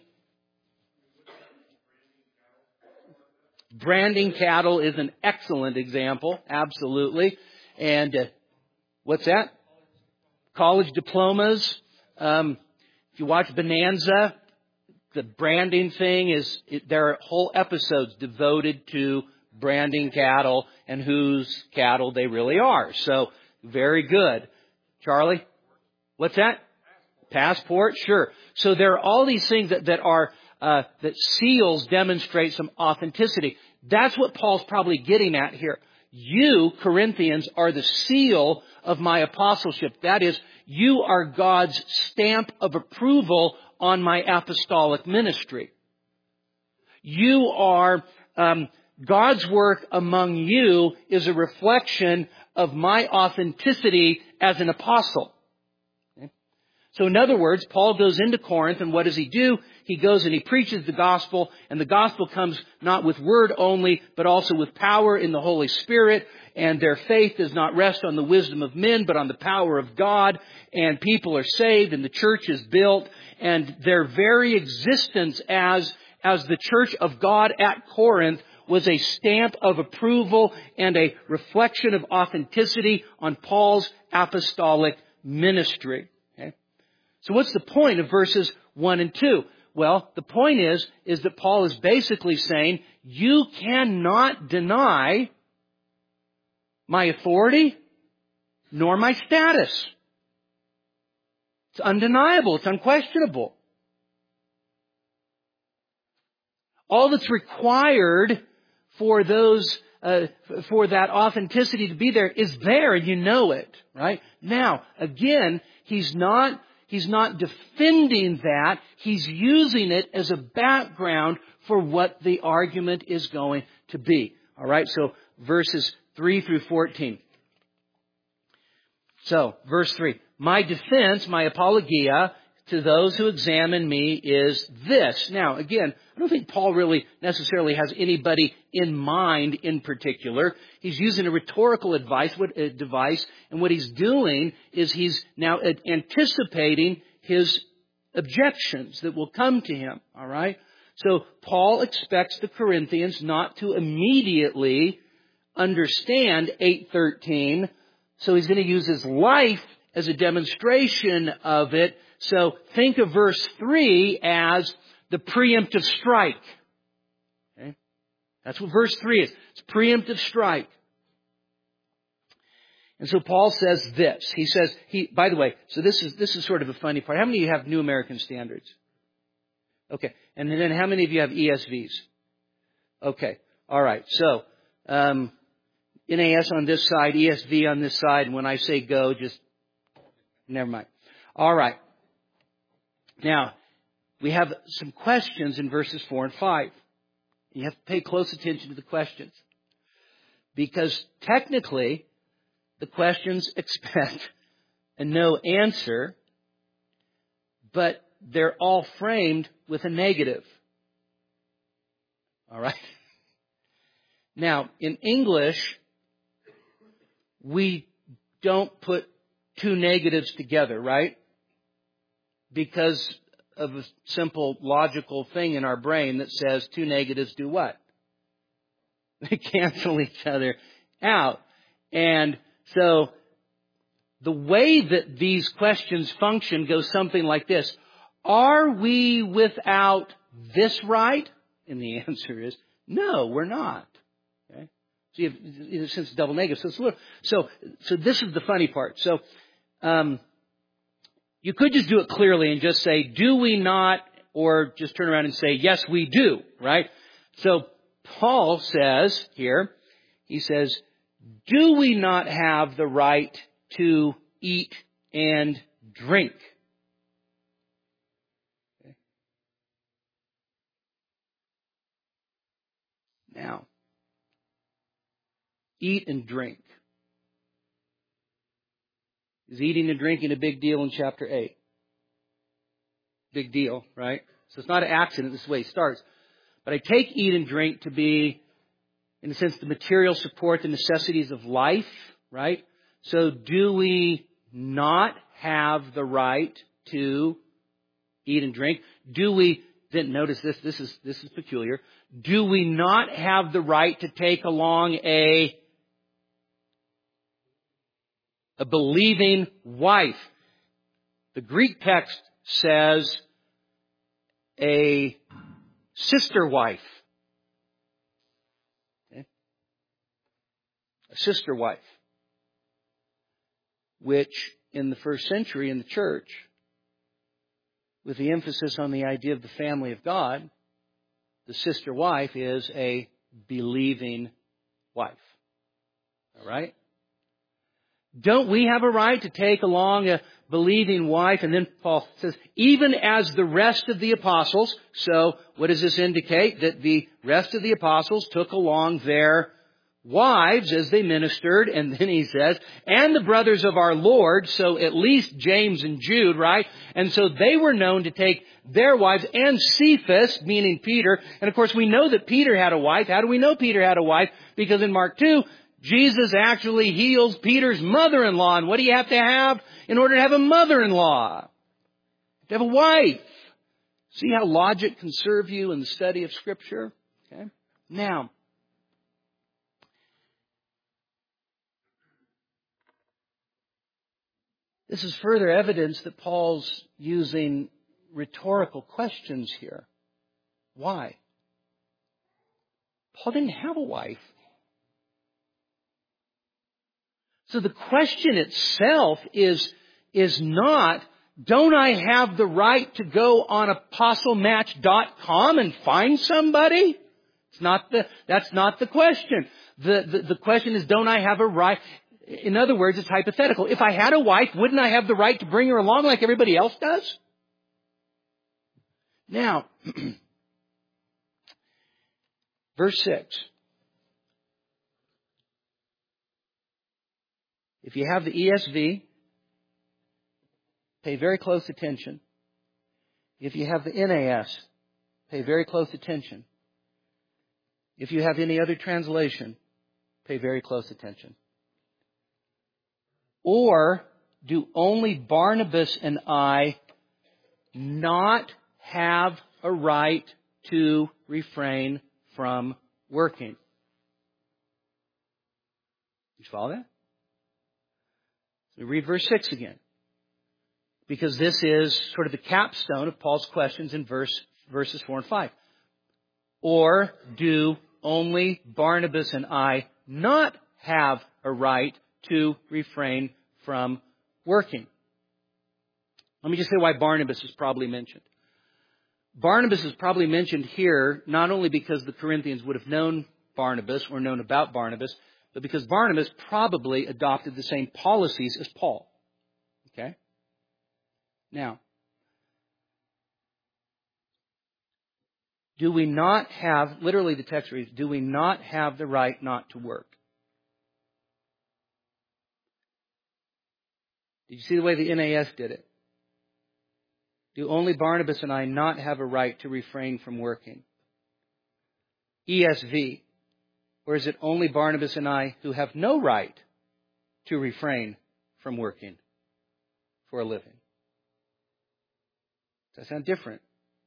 Branding cattle is an excellent example, absolutely. And uh, what's that? College diplomas. Um, if you watch Bonanza, the branding thing is, it, there are whole episodes devoted to branding cattle and whose cattle they really are. So, very good. Charlie? What's that? Passport? Sure. So there are all these things that, that are, uh, that seals demonstrate some authenticity. That's what Paul's probably getting at here. You, Corinthians, are the seal of my apostleship. That is, you are God's stamp of approval on my apostolic ministry. You are, um, God's work among you is a reflection of my authenticity as an apostle. Okay? So in other words, Paul goes into Corinth, and what does he do? He goes and he preaches the gospel, and the gospel comes not with word only, but also with power in the Holy Spirit, and their faith does not rest on the wisdom of men, but on the power of God, and people are saved, and the church is built, and their very existence as, as the church of God at Corinth was a stamp of approval and a reflection of authenticity on Paul's apostolic ministry. Okay? So what's the point of verses one and two? Well, the point is, is that Paul is basically saying, you cannot deny my authority nor my status. It's undeniable. It's unquestionable. All that's required for those, uh, for that authenticity to be there is there, and you know it, right? Now, again, he's not, he's not defending that. He's using it as a background for what the argument is going to be. All right, so verses three through fourteen. So, verse three. My defense, my apologia, to those who examine me is this. Now, again, I don't think Paul really necessarily has anybody in mind in particular. He's using a rhetorical advice, what, uh, device, and what he's doing is he's now anticipating his objections that will come to him. All right? So, Paul expects the Corinthians not to immediately understand eight thirteen, so he's going to use his life as a demonstration of it. So think of verse three as the preemptive strike. Okay? That's what verse three is. It's preemptive strike. And so Paul says this. He says, he, by the way, so this is, this is sort of a funny part. How many of you have New American Standards? Okay. And then how many of you have E S Vs? Okay. All right. So, um, N A S on this side, E S V on this side, and when I say go, just, never mind. All right. Now, we have some questions in verses four and five. You have to pay close attention to the questions. Because technically, the questions expect a no answer, but they're all framed with a negative. All right? Now, in English, we don't put two negatives together, right? Because of a simple logical thing in our brain that says two negatives do what? They cancel each other out. And so the way that these questions function goes something like this. Are we without this right? And the answer is no, we're not. Okay? So you have, since it's double negative, so it's a little, so so this is the funny part. So um, you could just do it clearly and just say, do we not, or just turn around and say, yes, we do, right? So Paul says here, he says, do we not have the right to eat and drink? Okay. Now, eat and drink. Is eating and drinking a big deal in chapter eight? Big deal, right? So it's not an accident. This is the way it starts. But I take eat and drink to be, in a sense, the material support, the necessities of life, right? So do we not have the right to eat and drink? Do we, then notice this, this is, this is peculiar. Do we not have the right to take along a, a believing wife? The Greek text says a sister wife. Okay? A sister wife. Which, in the first century in the church, with the emphasis on the idea of the family of God, the sister wife is a believing wife. All right? Don't we have a right to take along a believing wife? And then Paul says, even as the rest of the apostles. So what does this indicate? That the rest of the apostles took along their wives as they ministered. And then he says, and the brothers of our Lord. So at least James and Jude, right? And so they were known to take their wives, and Cephas, meaning Peter. And of course we know that Peter had a wife. How do we know Peter had a wife? Because in Mark two, Jesus actually heals Peter's mother-in-law. And what do you have to have in order to have a mother-in-law? To have a wife. See how logic can serve you in the study of Scripture? Okay. Now, this is further evidence that Paul's using rhetorical questions here. Why? Paul didn't have a wife. So the question itself is, is not, don't I have the right to go on apostle match dot com and find somebody? It's not the, that's not the question. The, the, the question is, don't I have a right? In other words, it's hypothetical. If I had a wife, wouldn't I have the right to bring her along like everybody else does? Now, verse six. If you have the E S V, pay very close attention. If you have the N A S, pay very close attention. If you have any other translation, pay very close attention. Or do only Barnabas and I not have a right to refrain from working? You follow that? We read verse six again. Because this is sort of the capstone of Paul's questions in verse verses four and five. Or do only Barnabas and I not have a right to refrain from working? Let me just say why Barnabas is probably mentioned. Barnabas is probably mentioned here not only because the Corinthians would have known Barnabas or known about Barnabas, but because Barnabas probably adopted the same policies as Paul. Okay? Now, do we not have, literally the text reads, do we not have the right not to work? Did you see the way the N A S did it? Do only Barnabas and I not have a right to refrain from working? E S V. Or is it only Barnabas and I who have no right to refrain from working for a living? Does that sound different?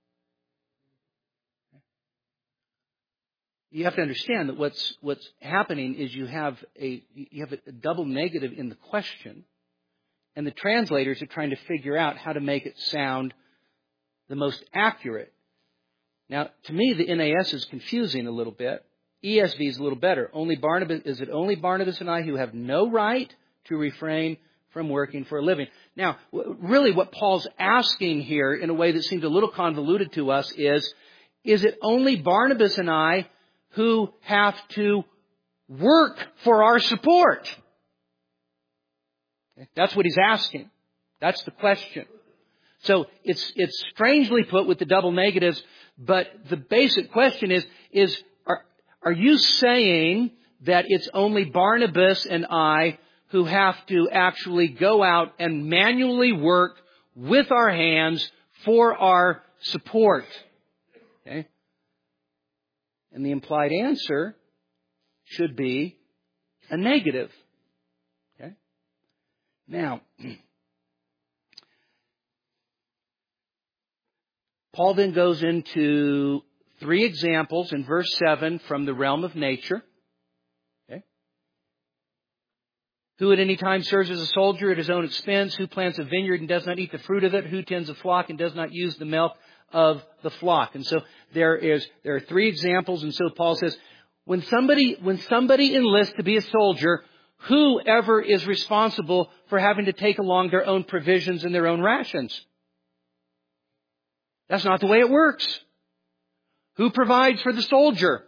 You have to understand that what's what's happening is you have a you have a double negative in the question, and the translators are trying to figure out how to make it sound the most accurate. Now, to me, the N A S is confusing a little bit. E S V is a little better. Only Barnabas is it only Barnabas and I who have no right to refrain from working for a living? Now, really, what Paul's asking here, in a way that seems a little convoluted to us, is: is it only Barnabas and I who have to work for our support? That's what he's asking. That's the question. So it's it's strangely put with the double negatives, but the basic question is, is are, are you saying that it's only Barnabas and I who have to actually go out and manually work with our hands for our support? Okay? And the implied answer should be a negative. Okay? Now, Paul then goes into three examples in verse seven from the realm of nature. Okay? Who at any time serves as a soldier at his own expense? Who plants a vineyard and does not eat the fruit of it? Who tends a flock and does not use the milk of the flock? And so there is there are three examples, and so Paul says, when somebody when somebody enlists to be a soldier, whoever is responsible for having to take along their own provisions and their own rations? That's not the way it works. Who provides for the soldier?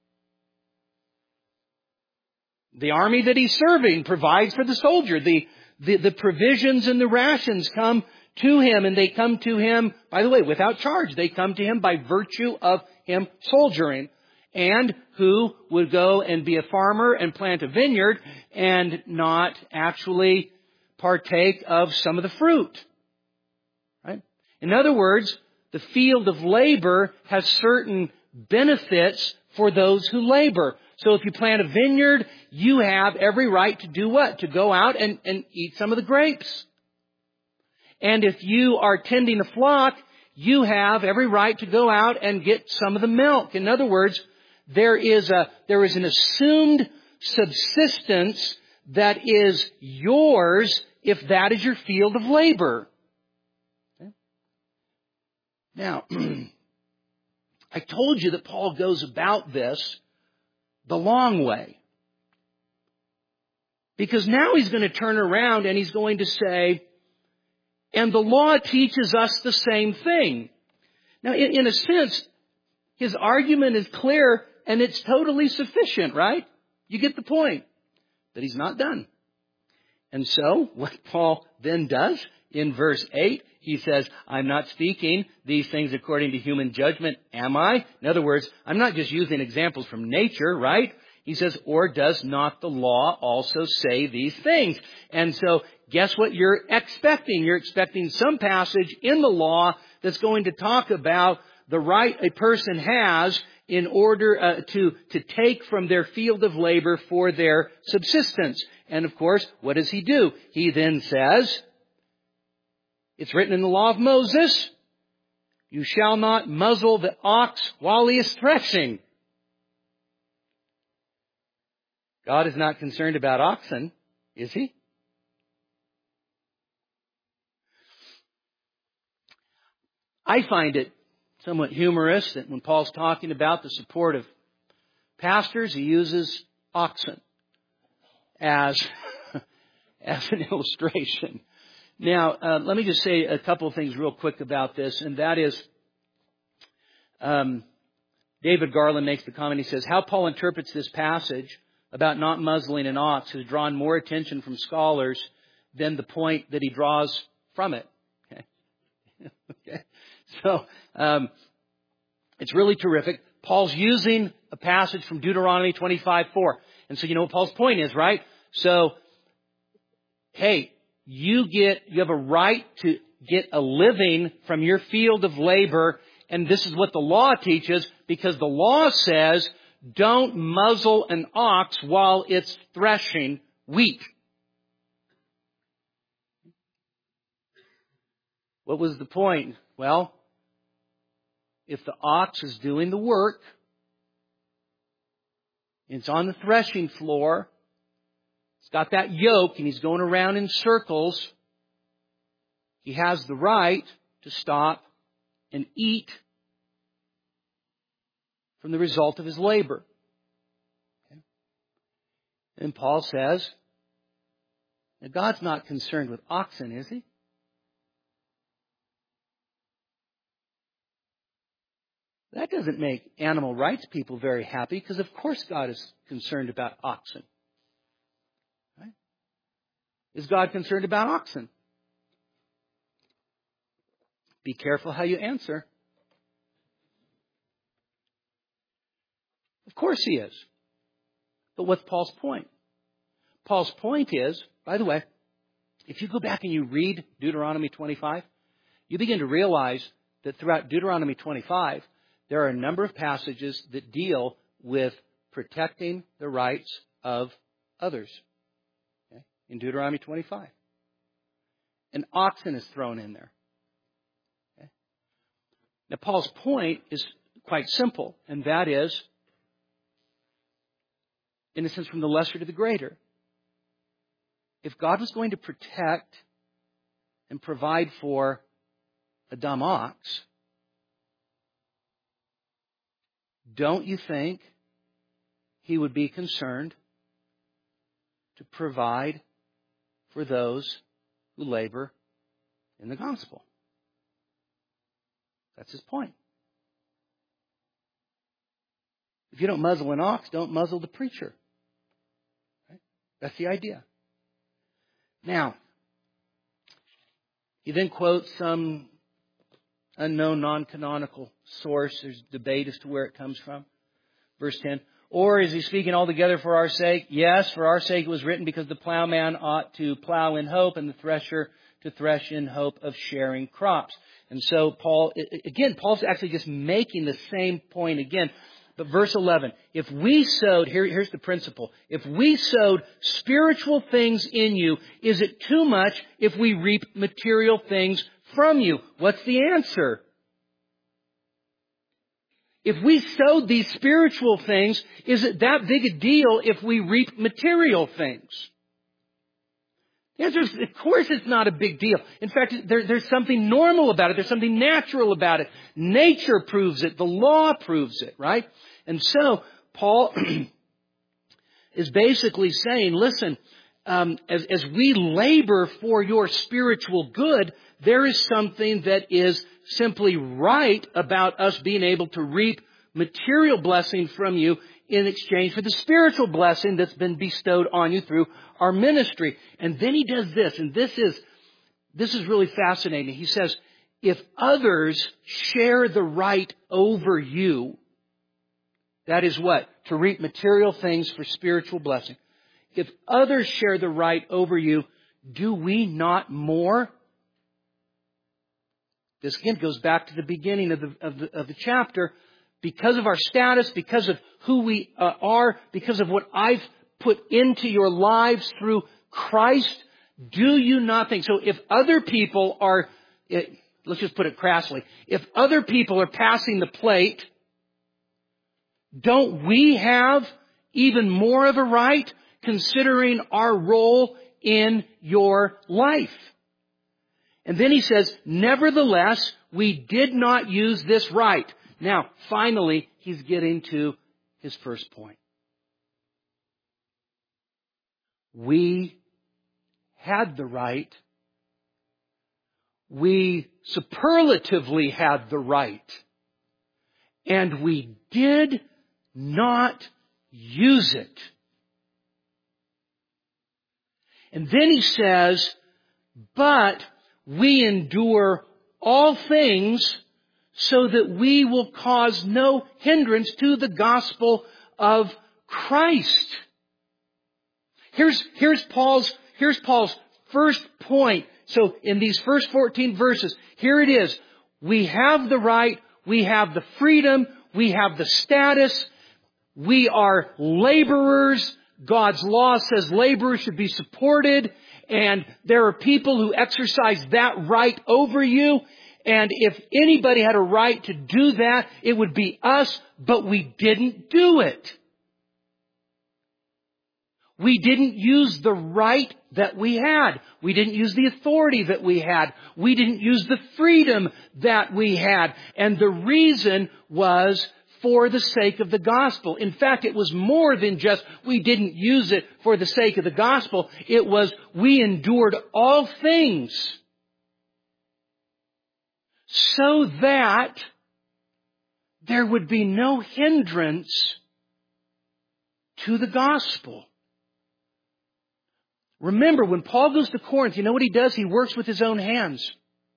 The army that he's serving provides for the soldier. The, the, the provisions and the rations come to him, and they come to him, by the way, without charge. They come to him by virtue of him soldiering. And who would go and be a farmer and plant a vineyard and not actually partake of some of the fruit? Right? In other words, the field of labor has certain benefits for those who labor. So if you plant a vineyard, you have every right to do what? To go out and, and eat some of the grapes. And if you are tending a flock, you have every right to go out and get some of the milk. In other words, there is a, there is an assumed subsistence that is yours if that is your field of labor. Okay? Now, I told you that Paul goes about this the long way. Because now he's going to turn around and he's going to say, and the law teaches us the same thing. Now, in, in a sense, his argument is clear and it's totally sufficient, right? You get the point. But he's not done. And so, what Paul then does in verse eight, he says, I'm not speaking these things according to human judgment, am I? In other words, I'm not just using examples from nature, right? He says, or does not the law also say these things? And so, guess what you're expecting? You're expecting some passage in the law that's going to talk about the right a person has in order uh, to, to take from their field of labor for their subsistence. And of course, what does he do? He then says, it's written in the law of Moses, you shall not muzzle the ox while he is threshing. God is not concerned about oxen, is He? I find it somewhat humorous that when Paul's talking about the support of pastors, he uses oxen as, as an illustration. Now, uh, let me just say a couple of things real quick about this, and that is, um, David Garland makes the comment, he says, how Paul interprets this passage about not muzzling an ox has drawn more attention from scholars than the point that he draws from it. Okay. okay. So, um, it's really terrific. Paul's using a passage from Deuteronomy twenty-five four. And so you know what Paul's point is, right? So, hey, you get, you have a right to get a living from your field of labor. And this is what the law teaches, because the law says, don't muzzle an ox while it's threshing wheat. What was the point? Well, if the ox is doing the work, it's on the threshing floor, it's got that yoke, and he's going around in circles, he has the right to stop and eat from the result of his labor. Okay. And Paul says, that God's not concerned with oxen, is He? That doesn't make animal rights people very happy, because of course God is concerned about oxen. Right? Is God concerned about oxen? Be careful how you answer. Of course He is. But what's Paul's point? Paul's point is, by the way, if you go back and you read Deuteronomy twenty-five, you begin to realize that throughout Deuteronomy twenty-five, there are a number of passages that deal with protecting the rights of others. Okay? In Deuteronomy twenty-five. An oxen is thrown in there. Okay? Now, Paul's point is quite simple, and that is, in a sense, from the lesser to the greater. If God was going to protect and provide for a dumb ox, don't you think He would be concerned to provide for those who labor in the gospel? That's his point. If you don't muzzle an ox, don't muzzle the preacher. Right? That's the idea. Now, he then quotes some unknown, non-canonical source. There's debate as to where it comes from. Verse ten. Or is he speaking altogether for our sake? Yes, for our sake it was written, because the plowman ought to plow in hope, and the thresher to thresh in hope of sharing crops. And so Paul, again, Paul's actually just making the same point again. But verse eleven, if we sowed, here, here's the principle. If we sowed spiritual things in you, is it too much if we reap material things from you? What's the answer? If we sowed these spiritual things, is it that big a deal if we reap material things? The answer is, of course it's not a big deal. In fact, there, there's something normal about it. There's something natural about it. Nature proves it. The law proves it, right? And so, Paul is basically saying, listen, um, as, as we labor for your spiritual good, there is something that is simply right about us being able to reap material blessing from you in exchange for the spiritual blessing that's been bestowed on you through our ministry. And then he does this, and this is, this is really fascinating. He says, if others share the right over you, that is what? To reap material things for spiritual blessing. If others share the right over you, do we not more? This again goes back to the beginning of the, of the, of the chapter. Because of our status, because of who we uh, are, because of what I've put into your lives through Christ, do you not think? So if other people are, it, let's just put it crassly, if other people are passing the plate, don't we have even more of a right considering our role in your life. And then he says, nevertheless, we did not use this right. Now, finally, he's getting to his first point. We had the right. We superlatively had the right. And we did not use it. And then he says, but we endure all things so that we will cause no hindrance to the gospel of Christ. Here's, here's Paul's, here's Paul's first point. So in these first fourteen verses, here it is. We have the right, we have the freedom, we have the status, we are laborers. God's law says laborers should be supported, and there are people who exercise that right over you. And if anybody had a right to do that, it would be us, but we didn't do it. We didn't use the right that we had. We didn't use the authority that we had. We didn't use the freedom that we had. And the reason was for the sake of the gospel. In fact, it was more than just we didn't use it for the sake of the gospel. It was we endured all things so that there would be no hindrance to the gospel. Remember, when Paul goes to Corinth, you know what he does? He works with his own hands.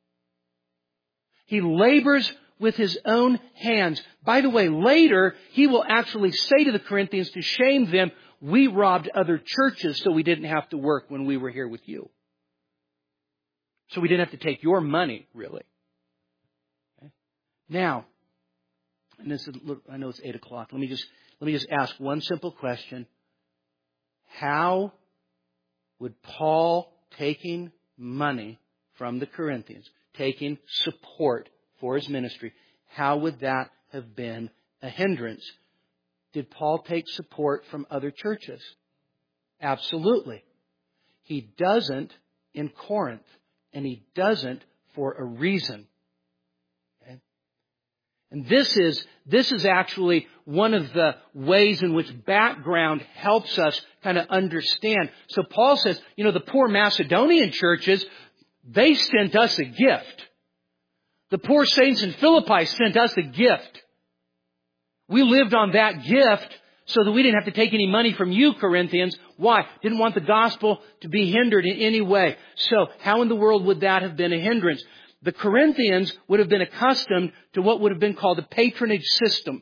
He labors with his own hands. By the way, later, he will actually say to the Corinthians to shame them, we robbed other churches so we didn't have to work when we were here with you. So we didn't have to take your money, really. Okay. Now, and this is, I know it's eight o'clock. Let me just, let me just ask one simple question. How would Paul taking money from the Corinthians, taking support for his ministry, how would that have been a hindrance? Did Paul take support from other churches? Absolutely. He doesn't in Corinth, and he doesn't for a reason. Okay? And this is, this is actually one of the ways in which background helps us kind of understand. So Paul says, you know, the poor Macedonian churches, they sent us a gift. The poor saints in Philippi sent us a gift. We lived on that gift so that we didn't have to take any money from you, Corinthians. Why? Didn't want the gospel to be hindered in any way. So how in the world would that have been a hindrance? The Corinthians would have been accustomed to what would have been called a patronage system.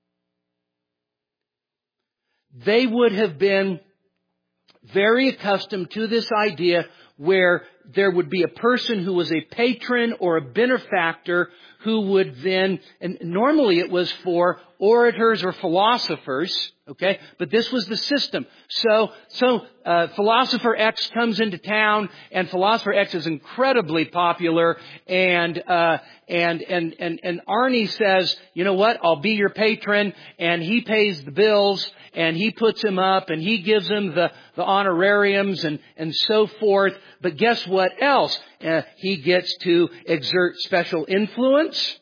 They would have been very accustomed to this idea where there would be a person who was a patron or a benefactor who would then, and normally it was for orators or philosophers, okay? But this was the system. So, so, uh, philosopher X comes into town, and philosopher X is incredibly popular, and, uh, and, and, and, and Arnie says, you know what, I'll be your patron, and he pays the bills, and he puts him up, and he gives him the, the honorariums, and, and so forth. But guess what else? Uh, he gets to exert special influence,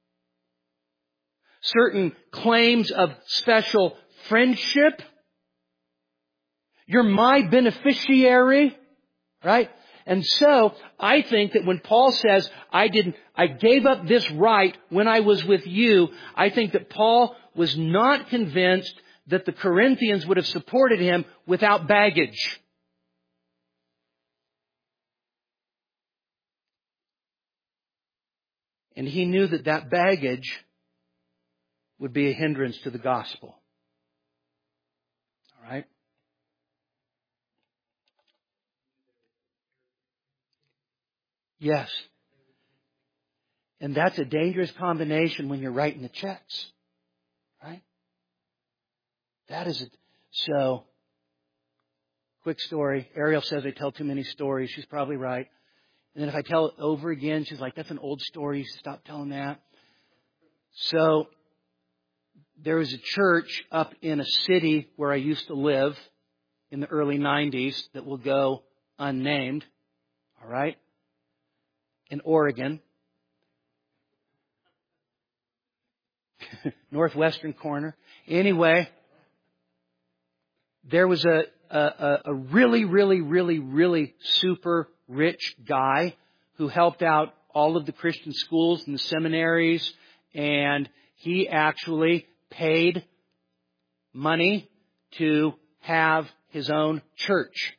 certain claims of special friendship. You're my beneficiary, right? And so I think that when Paul says, I didn't, I gave up this right when I was with you, I think that Paul was not convinced that the Corinthians would have supported him without baggage. And he knew that that baggage would be a hindrance to the gospel. All right? Yes. And that's a dangerous combination when you're writing the checks. Right? That is it. So, quick story. Ariel says I tell too many stories. She's probably right. And then if I tell it over again, she's like, that's an old story. Stop telling that. So, there was a church up in a city where I used to live in the early nineties that will go unnamed, all right, in Oregon, northwestern corner. Anyway, there was a, a, a really, really, really, really super rich guy who helped out all of the Christian schools and the seminaries, and he actually paid money to have his own church.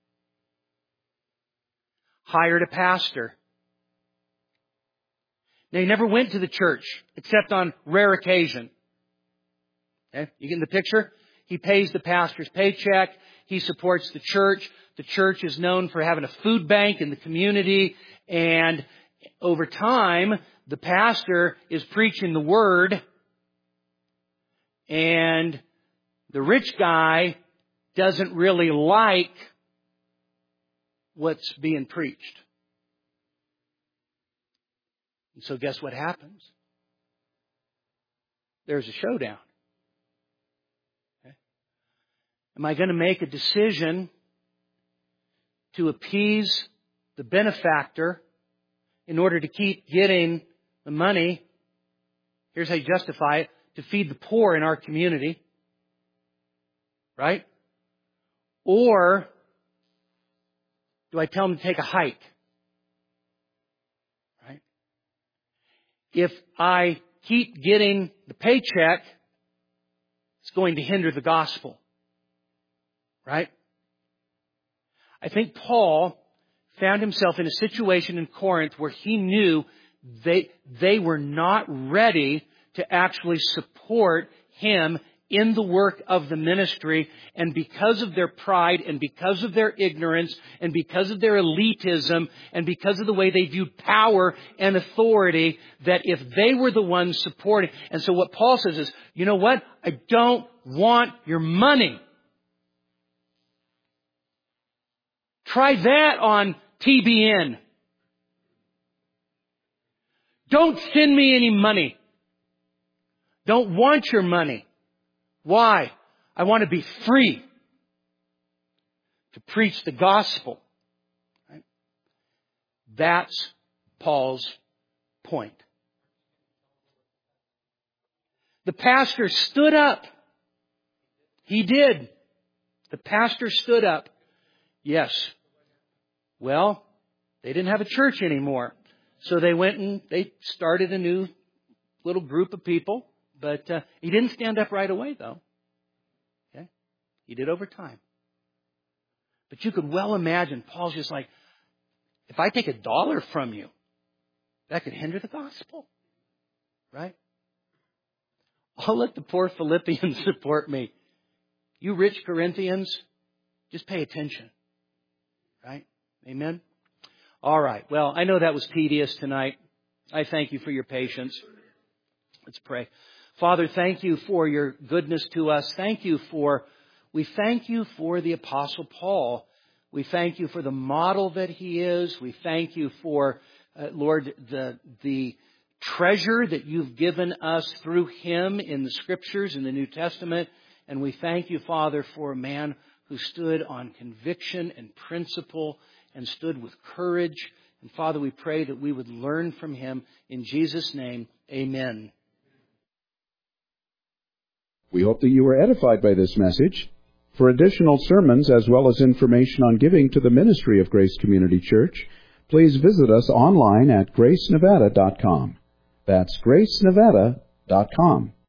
Hired a pastor. Now, he never went to the church except on rare occasion. Okay? You get the picture? He pays the pastor's paycheck. He supports the church. The church is known for having a food bank in the community. And over time, the pastor is preaching the word. And the rich guy doesn't really like what's being preached. And so guess what happens? There's a showdown. Okay? Am I going to make a decision to appease the benefactor in order to keep getting the money? Here's how you justify it. To feed the poor in our community. Right? Or do I tell him to take a hike? Right? If I keep getting the paycheck, it's going to hinder the gospel. Right? I think Paul found himself in a situation in Corinth where he knew they, they were not ready to actually support him in the work of the ministry. And because of their pride and because of their ignorance and because of their elitism and because of the way they viewed power and authority, that if they were the ones supporting. And so what Paul says is, you know what? I don't want your money. Try that on T B N. Don't send me any money. Don't want your money. Why? I want to be free to preach the gospel. Right? That's Paul's point. The pastor stood up. He did. The pastor stood up. Yes. Well, they didn't have a church anymore. So they went and they started a new little group of people. But uh, he didn't stand up right away, though. Okay? He did over time. But you could well imagine, Paul's just like, if I take a dollar from you, that could hinder the gospel. Right? I'll let the poor Philippians support me. You rich Corinthians, just pay attention. Right? Amen? All right. Well, I know that was tedious tonight. I thank you for your patience. Let's pray. Father, thank you for your goodness to us. Thank you for, we thank you for the Apostle Paul. We thank you for the model that he is. We thank you for, uh, Lord, the, the treasure that you've given us through him in the Scriptures, in the New Testament. And we thank you, Father, for a man who stood on conviction and principle and stood with courage. And Father, we pray that we would learn from him. In Jesus' name, amen. We hope that you were edified by this message. For additional sermons as well as information on giving to the ministry of Grace Community Church, please visit us online at grace nevada dot com. That's grace nevada dot com.